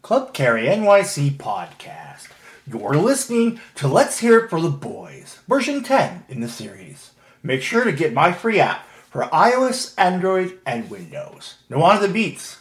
Club Carry NYC podcast. You're listening to Let's Hear It for the Boys, version 10 in the series. Make sure to get my free app for iOS, Android, and Windows. Now on to the beats.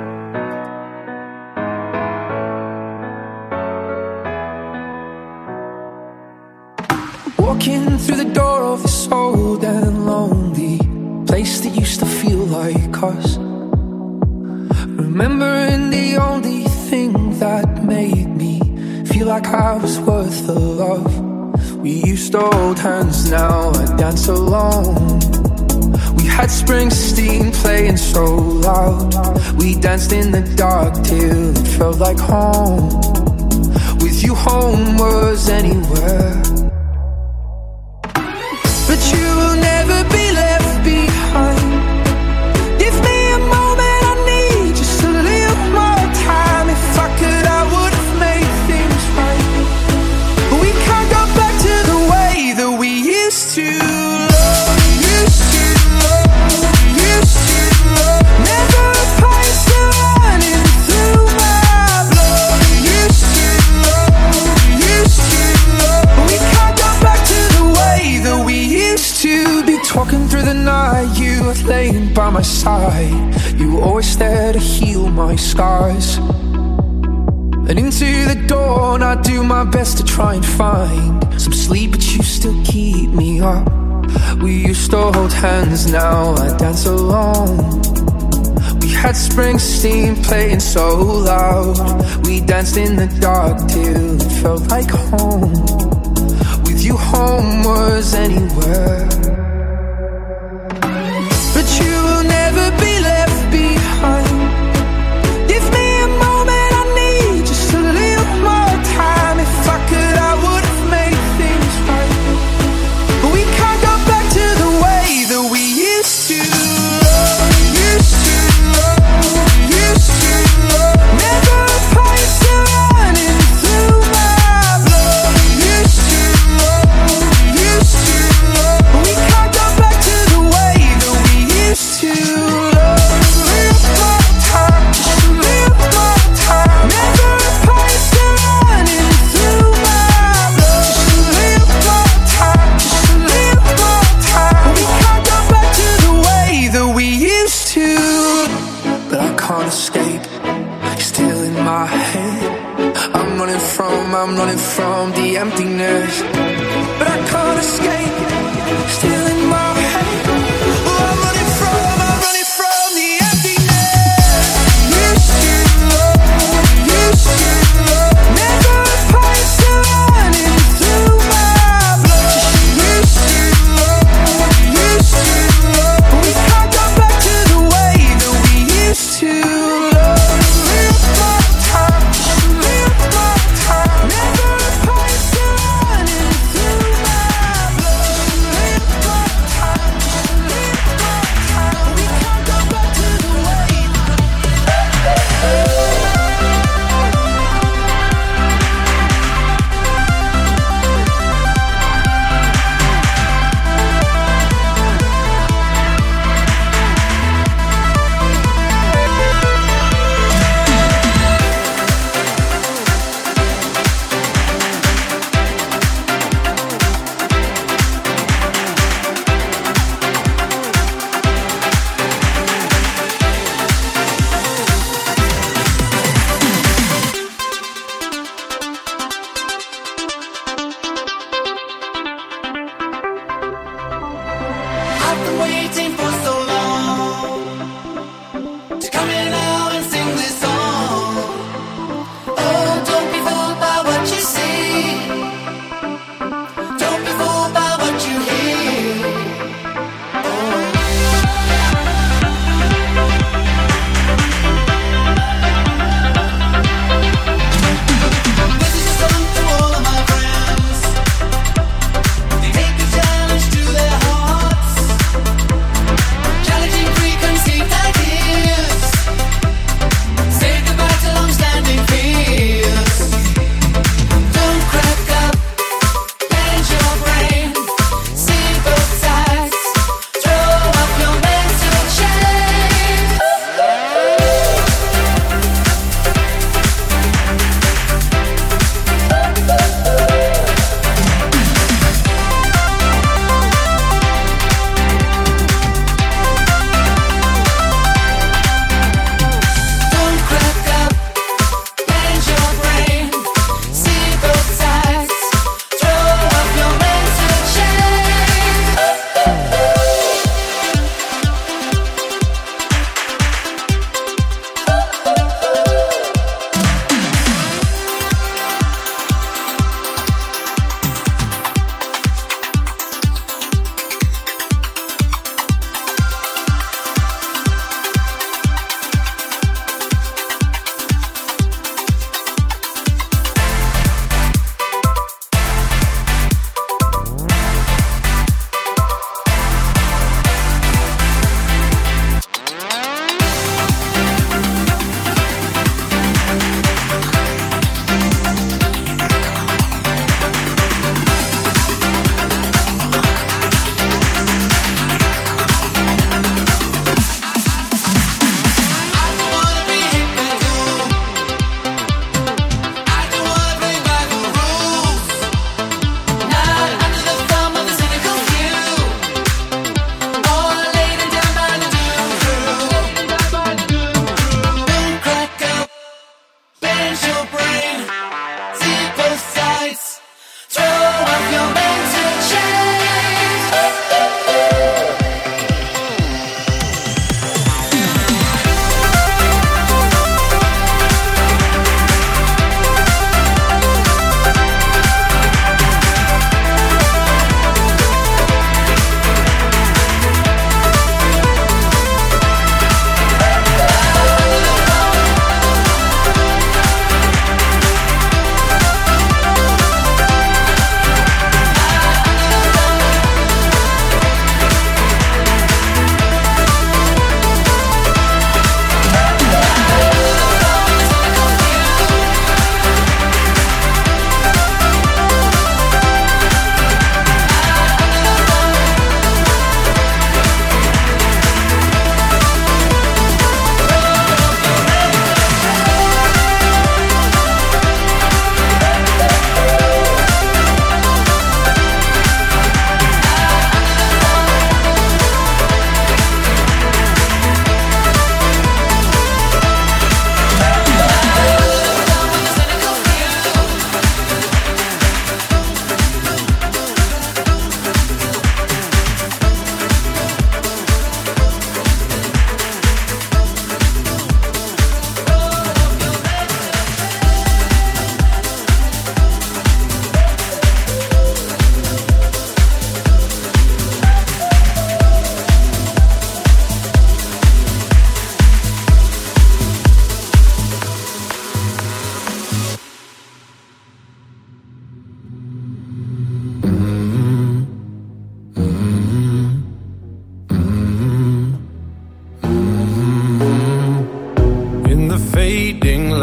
Walking through the door of this old and lonely place that used to feel like us. Remembering the only thing that made me feel like I was worth the love. We used to hold hands, now I dance alone. We had Springsteen playing so loud. We danced in the dark till it felt like home. With you home was anywhere. But you will never be left behind. Give me a moment, I need just a little more time. If I could, I would have made things right. But we can't go back to the way that we used to love. Never a poison running through my blood. But we can't go back to the way that we used to be. Talking through the night, you were laying by my side. You were always there to heal my scars. And into the dawn, I do my best to try and find some sleep, but you still keep me up. We used to hold hands, now I dance alone. We had Springsteen playing so loud. We danced in the dark till it felt like home. With you home was anywhere. But you will never be left behind. Give me a moment, I need just a little more time. If I could, I would have made things right. But we can't go back to the way that we used to love. Never a poison running through my blood. But we can't go back to the way that we used to love. Live more time, just live more time. Never a poison running through my blood. Just live more time, just live more time. But we can't go back to the way that we used to. But I can't escape, you're still in my head. I'm running from the emptiness. But I can't escape, still in my head. Oh, I'm running from the emptiness. Used to love. Never a poison running through my blood. Used to love. But we can't go back to the way that we used to love. Live more time, just live more time. Never a poison running through my blood. Just live more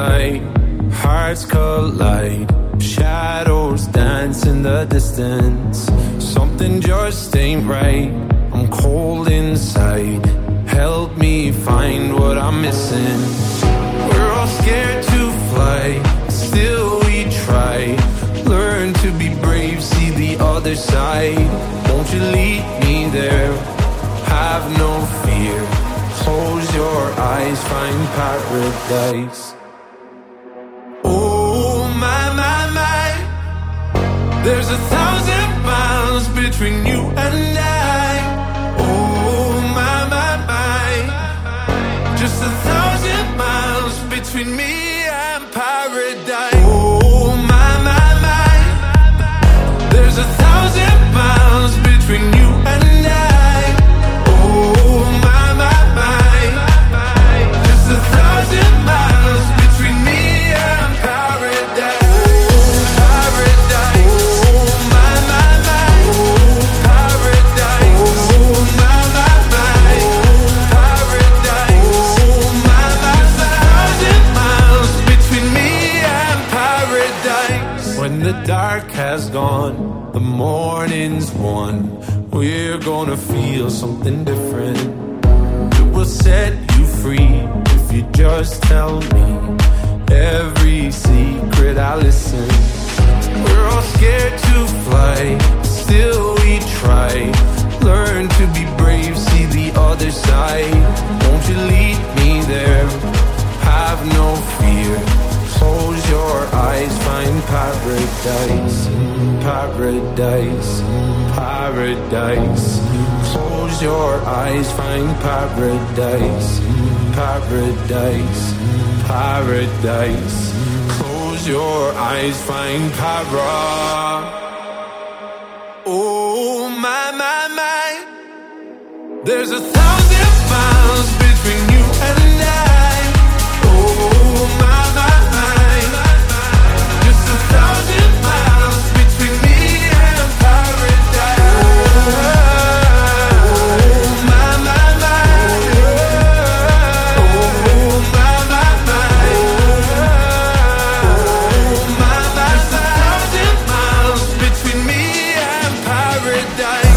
light, hearts collide, shadows dance in the distance. Something just ain't right, I'm cold inside. Help me find what I'm missing. We're all scared to fly, still we try. Learn to be brave, see the other side. Won't you lead me there? Have no fear. Close your eyes, find paradise. Oh my, my, my. There's 1,000 miles between you and I. Oh my, my, my. Just 1,000 miles between me and paradise. Oh my, my, my. There's 1,000 miles between you and I. Oh my, my, my. Just 1,000 miles between me and paradise. Paradise. Oh my, my, my. Paradise. Oh my, my, my. Paradise. Oh my, my, my. 1,000 miles between me and paradise. When the dark has gone, the morning's won. We're gonna feel something different. It will set you free if you just tell me every secret. I listen. We're all scared to fly, still we try. Learn to be brave, see the other side. Won't you lead me there? Have no fear. Close your eyes, find paradise. Paradise, paradise. Close your eyes, find paradise. Paradise, paradise. Close your eyes, find para. Oh my, my, my. There's 1,000 miles between you and I. Oh my, my, my. Just 1,000 miles between me and paradise. Oh my, my, my. Oh my, my, my. Oh my, my, my. 1,000 miles between me and paradise.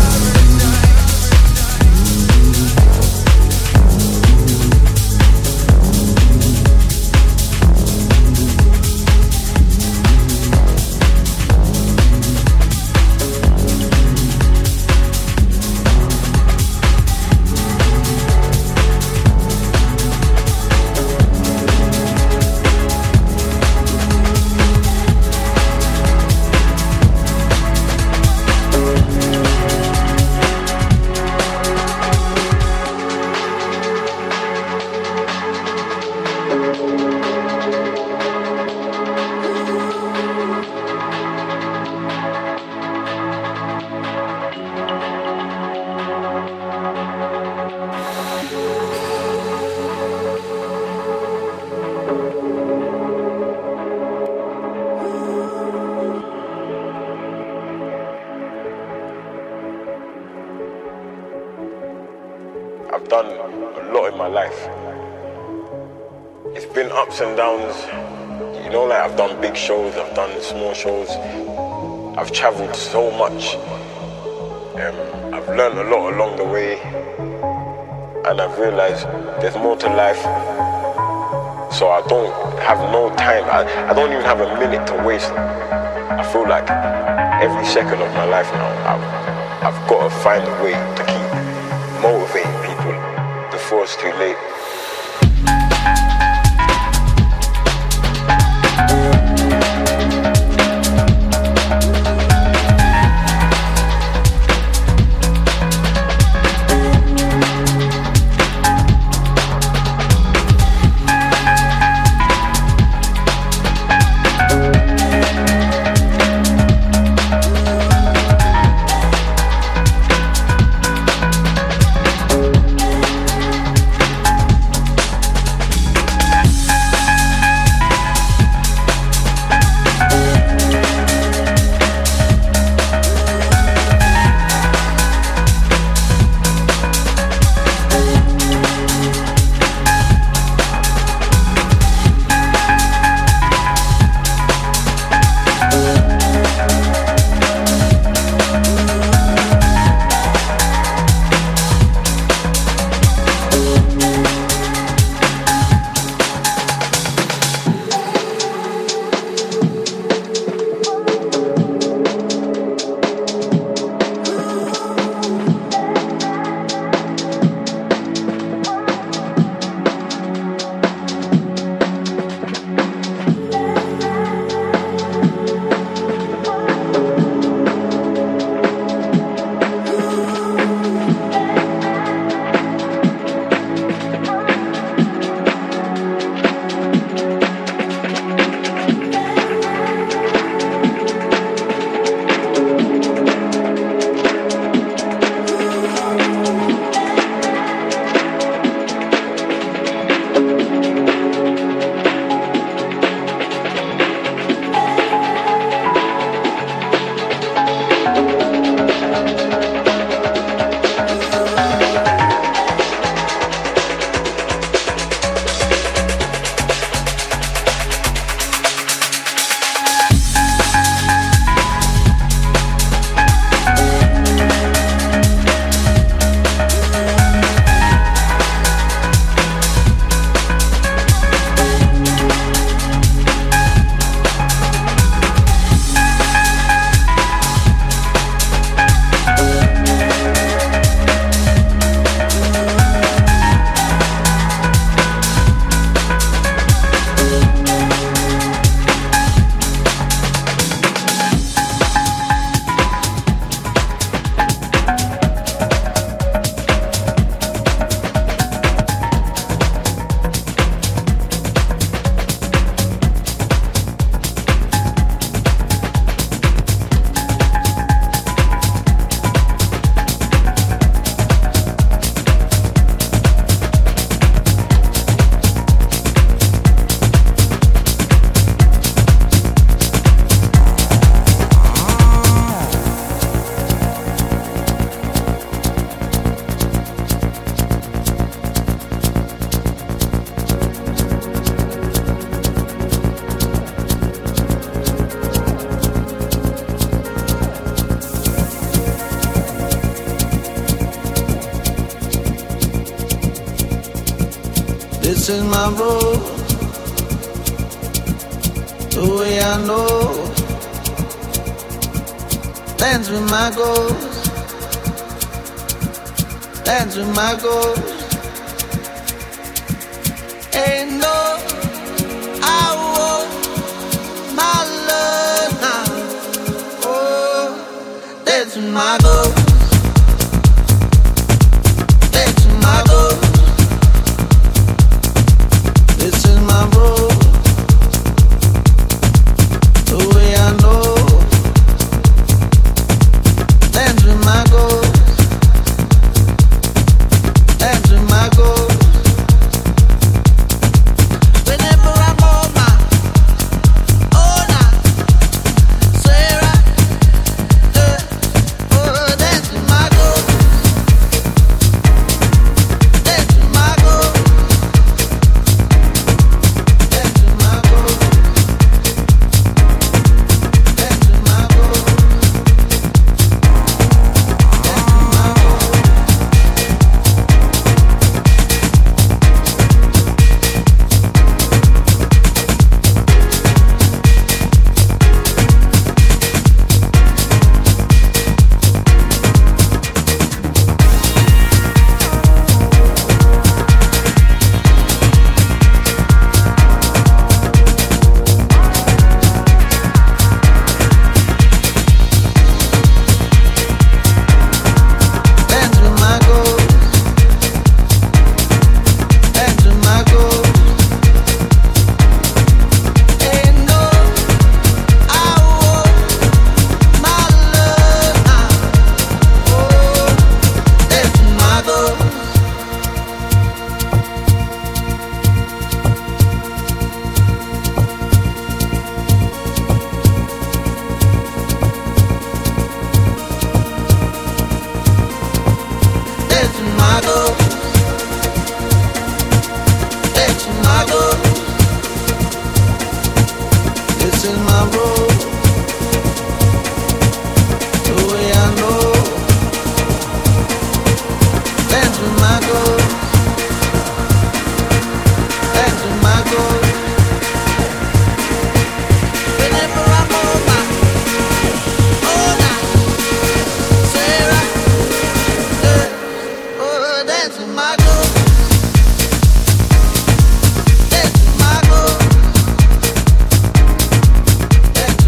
I've done a lot in my life. It's been ups and downs. You know, like I've done big shows, I've done small shows. I've traveled so much. I've learned a lot along the way. And I've realized there's more to life. So I don't have no time. I don't even have a minute to waste. I feel like every second of my life now, I've got to find a way to keep motivating people before it's too late. This is my road, the way I know. Dance with my ghost, dance with my ghost. Ain't no, I want my love now. Oh, dance with my ghost, dance with my ghost. This is my road, the way I know. Dance with my ghost, dance with my ghost. Whenever I'm on my own, I swear dance with my ghost, dance with my ghost, dance with my ghost, dance with my ghost. Dance with my ghost, dance with my ghost. Ain't no, I want my love now. Oh, dance with my ghost. Dance with my ghost, dance with my ghost. This is my road, the way I know. Dance with my ghost, dance with my ghost. Whenever I'm on my own, I swear dance with my ghost, dance with my ghost, dance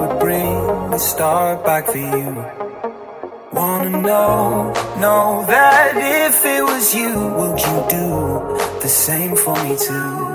would bring the start back for you. Wanna know that if it was you, would you do the same for me too?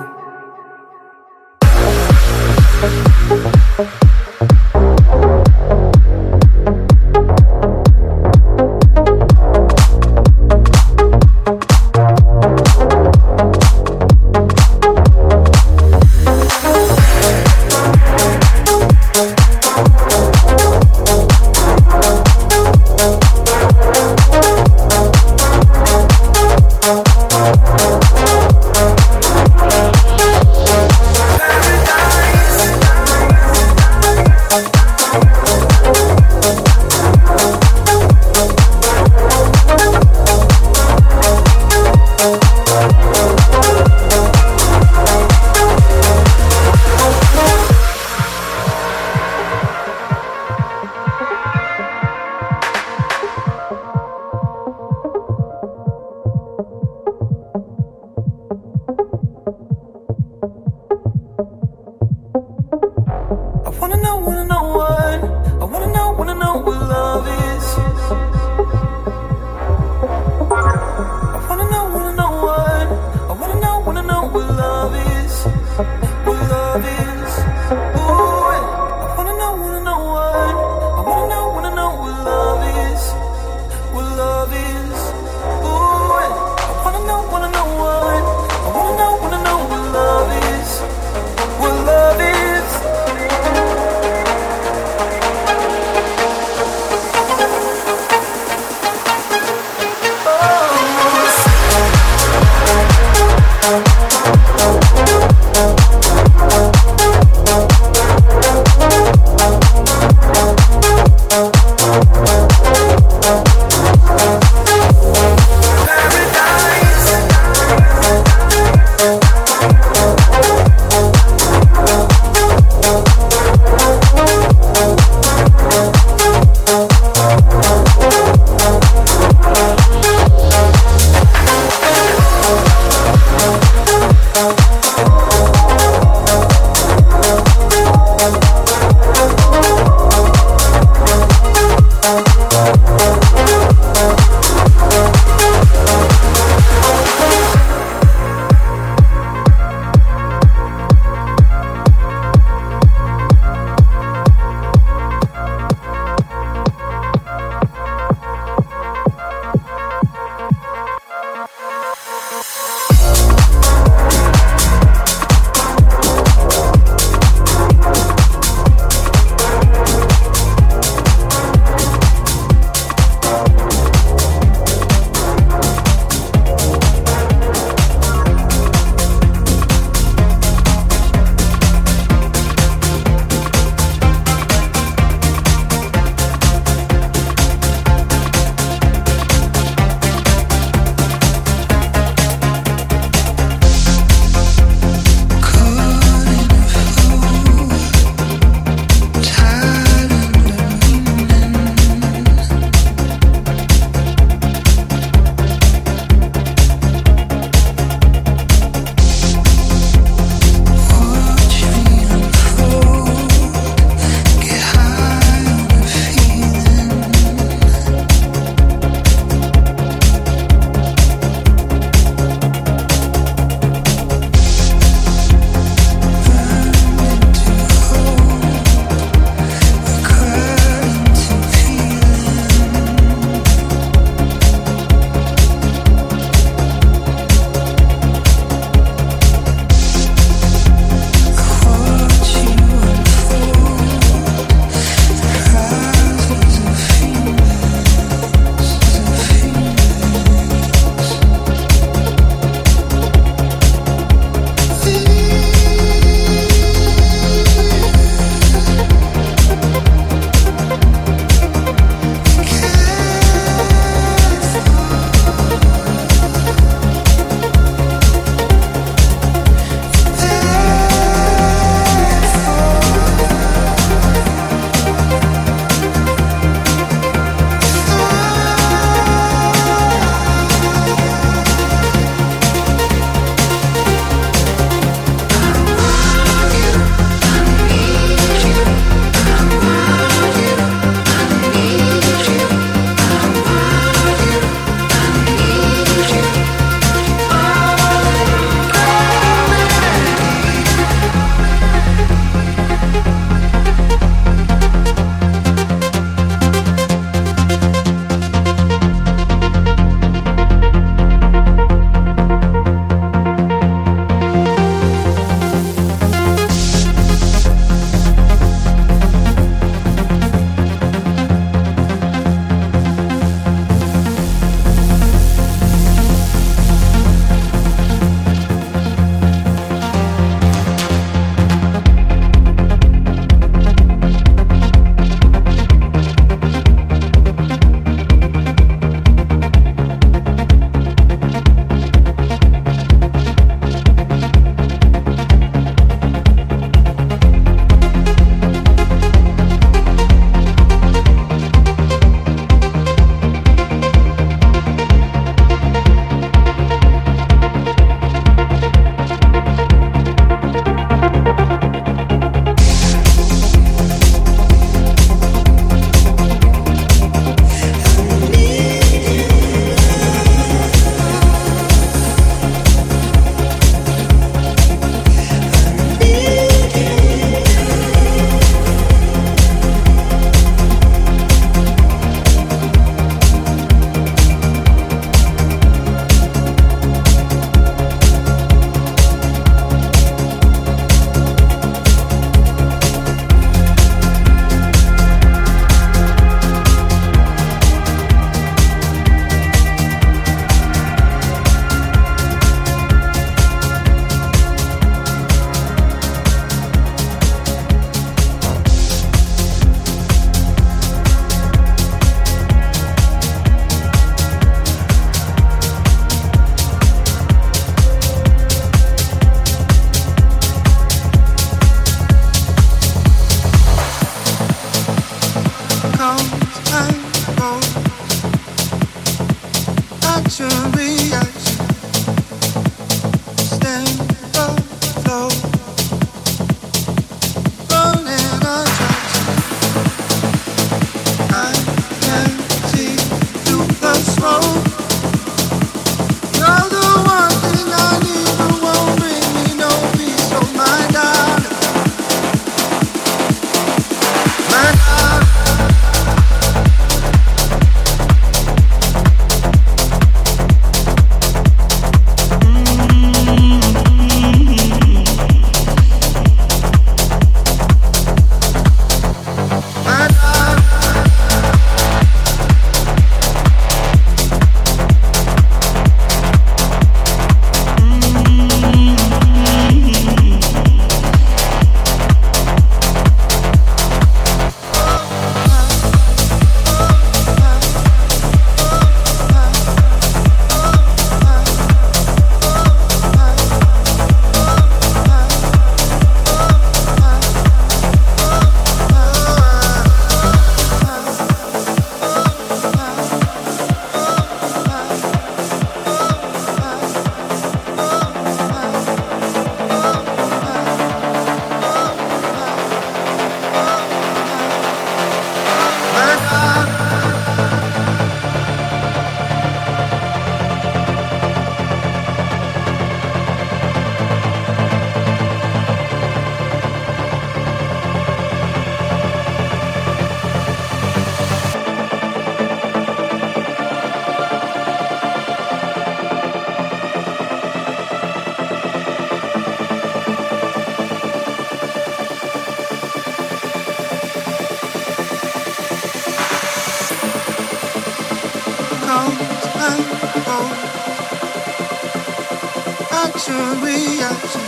Action, reaction,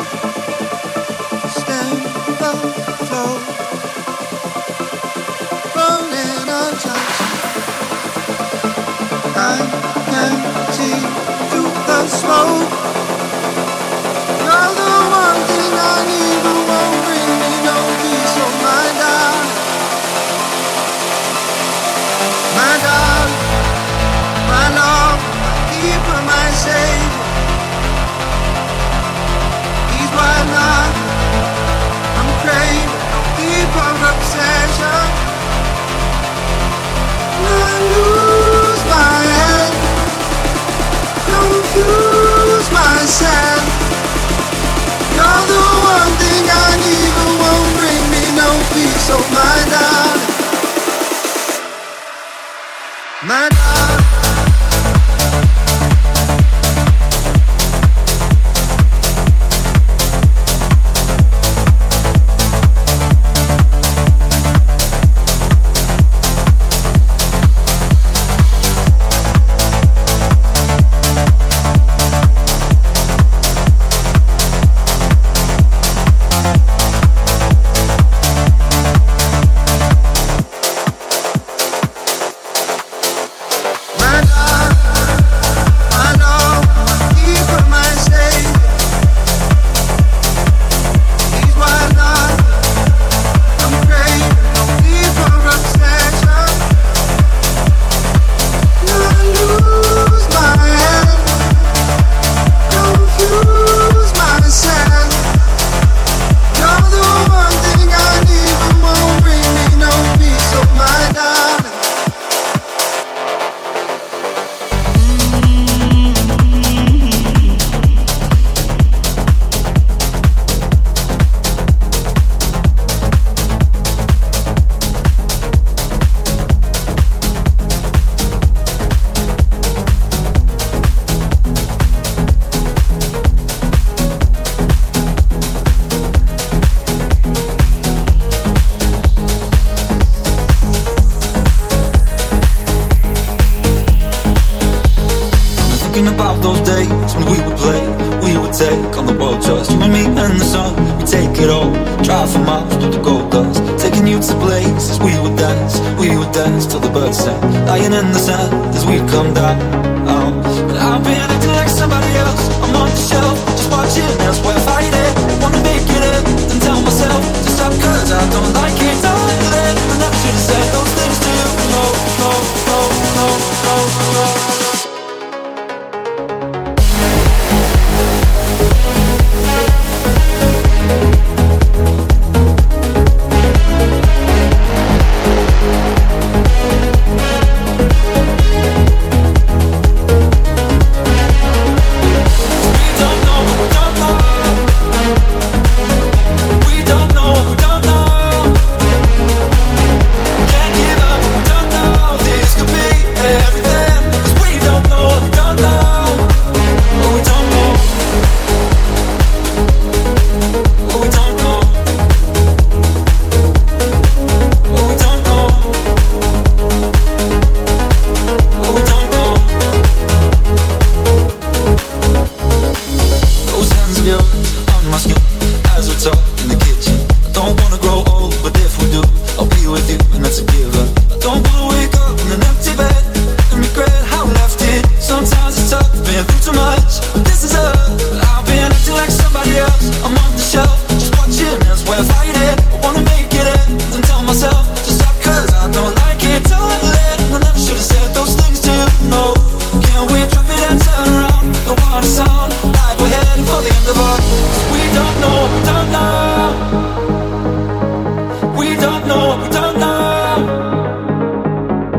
stand the flow, rolling attraction. I can see through the smoke. You're the one thing I need, but won't bring me no peace of mind. My dog, my love, keeper, my savior. Why not? I'm craving deeper obsession. I lose my head, confuse myself. You're the one thing I need, but won't bring me no peace of mind. My dog.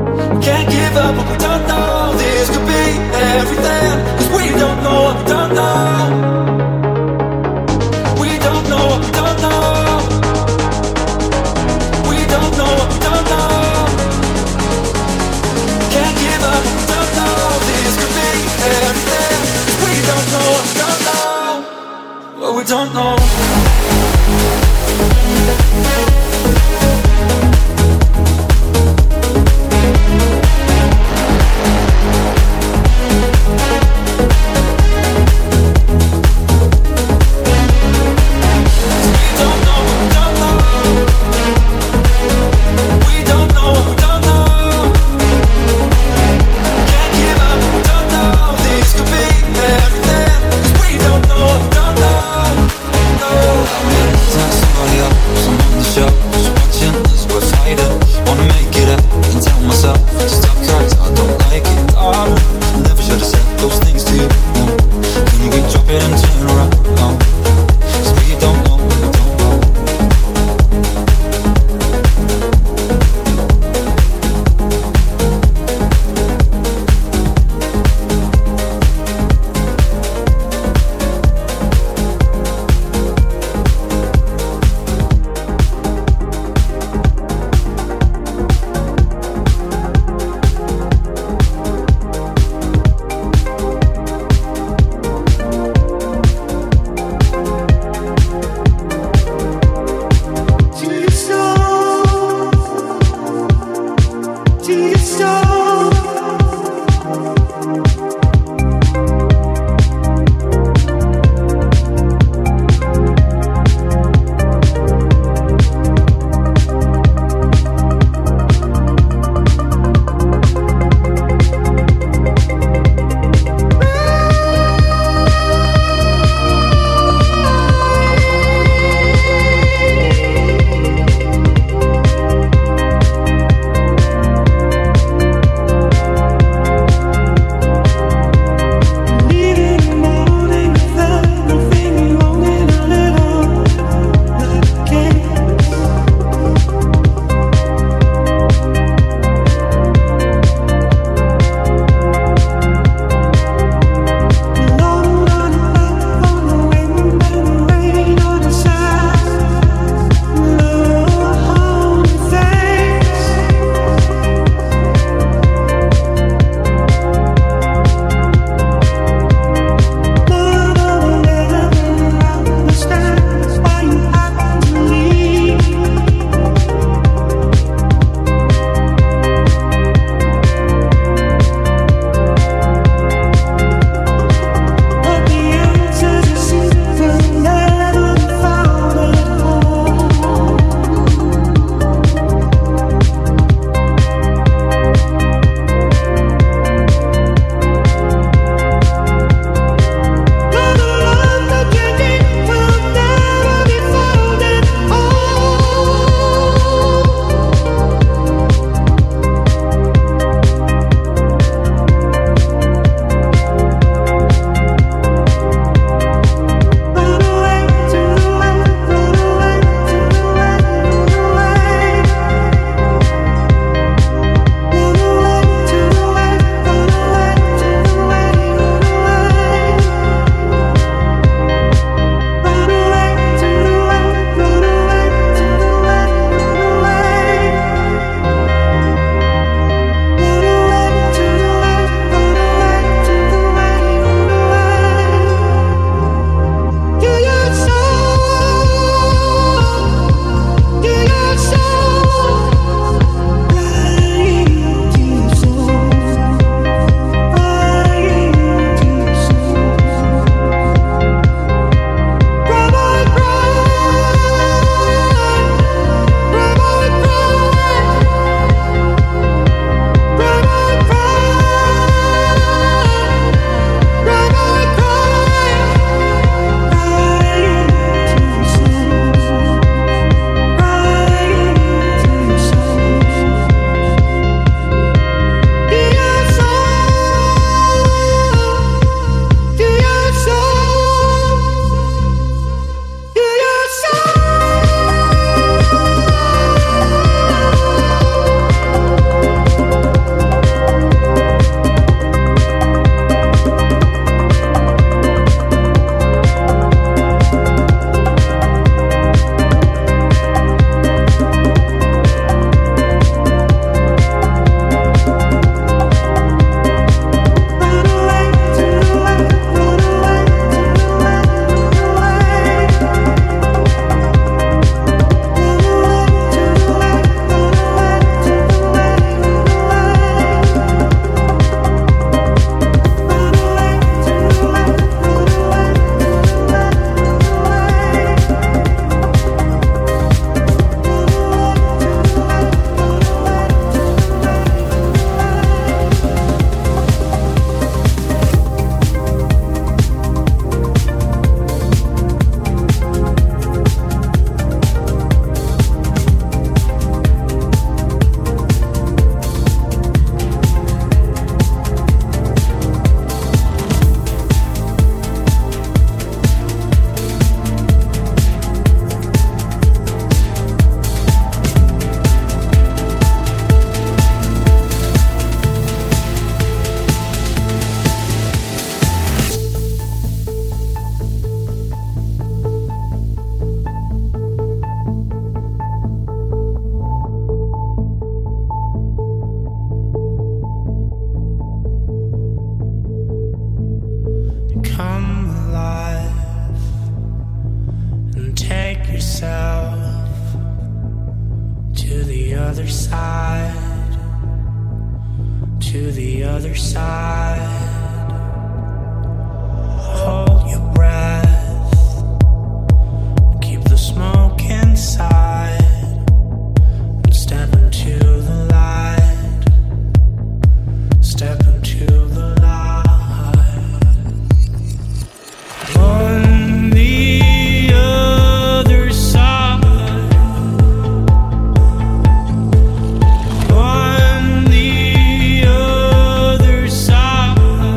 Can't give up what we don't know. This could be everything, 'cause we don't know what we don't know. your soul. to the other side. Hold your breath, keep the smoke inside, and step into the light. Step into the light. On the other side. On the other side.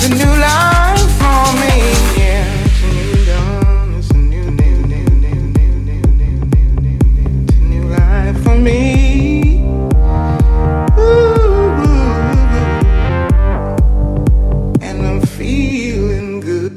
It's a new life for me. Yeah, it's a new dawn. It's a new life for me. Ooh, and I'm feeling good.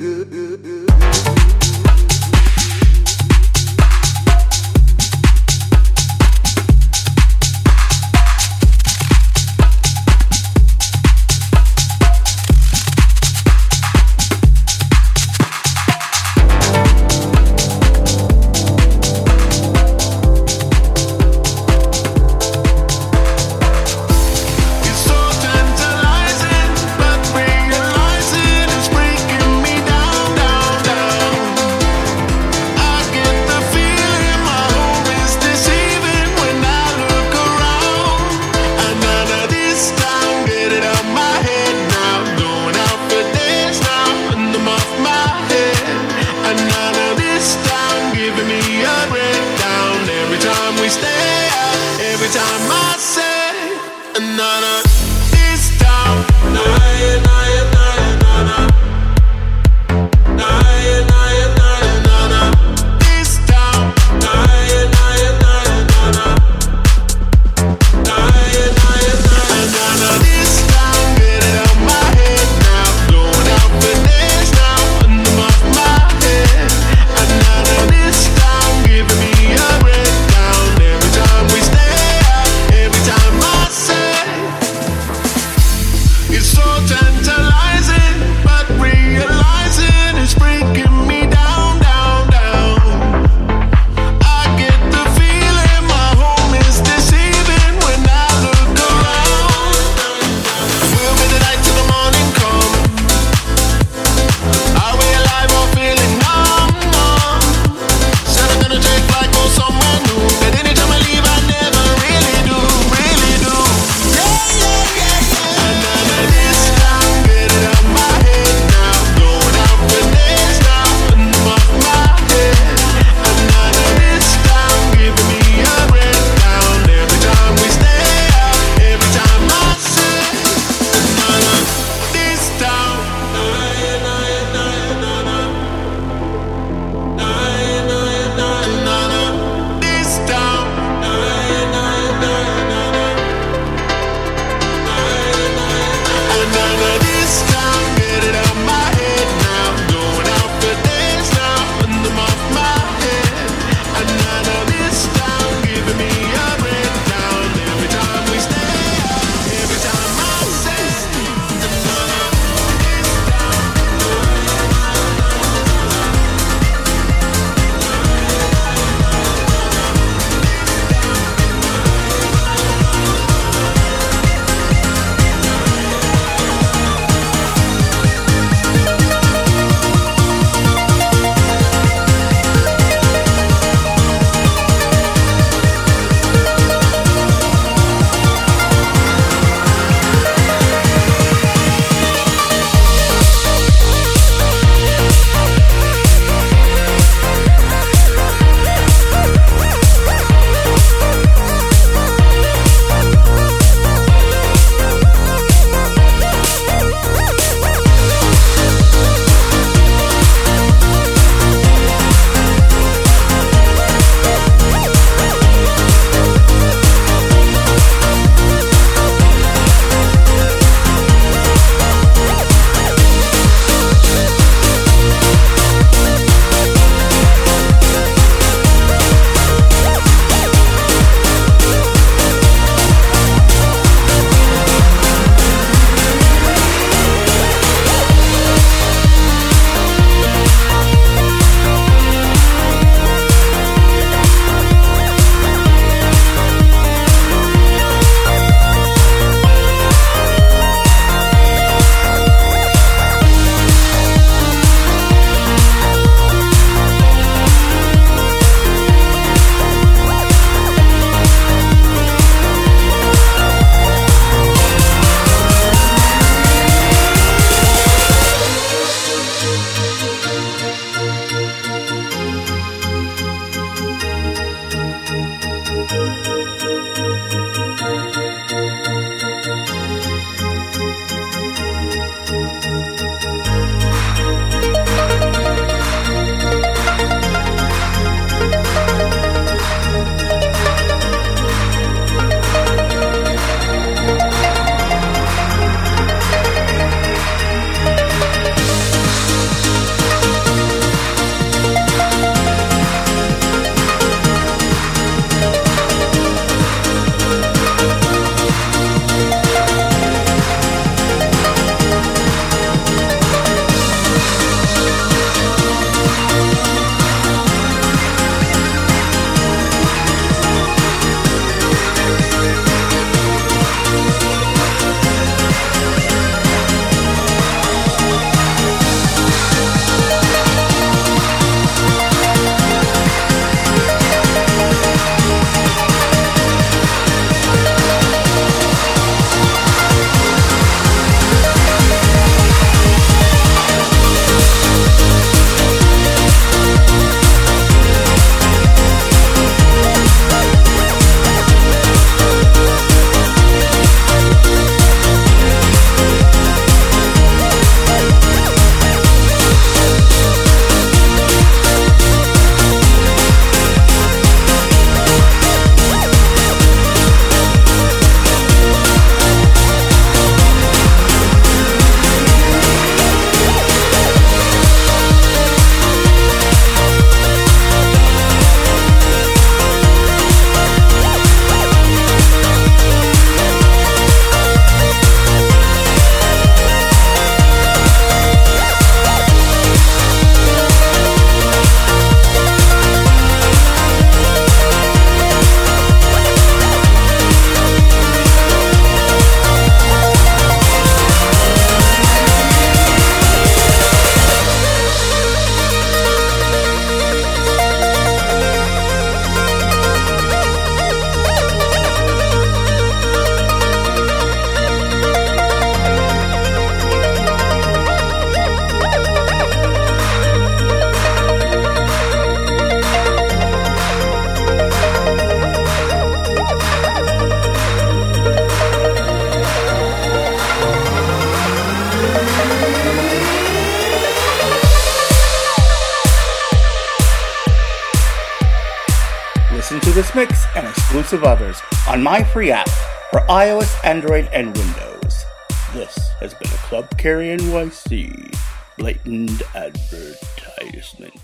this mix and exclusive others on my free app for iOS, Android, and Windows. This has been a Club Carry NYC blatant advertisement.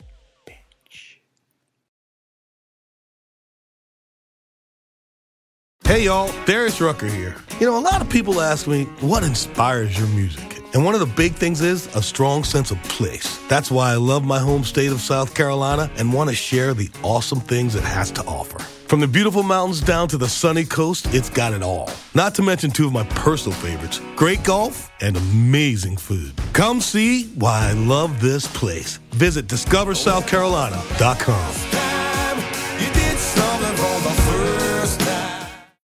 Hey y'all, Darius Rucker here. You know, a lot of people ask me, what inspires your music? And one of the big things is a strong sense of place. That's why I love my home state of South Carolina and want to share the awesome things it has to offer. From the beautiful mountains down to the sunny coast, it's got it all. Not to mention two of my personal favorites, great golf and amazing food. Come see why I love this place. Visit discoversouthcarolina.com.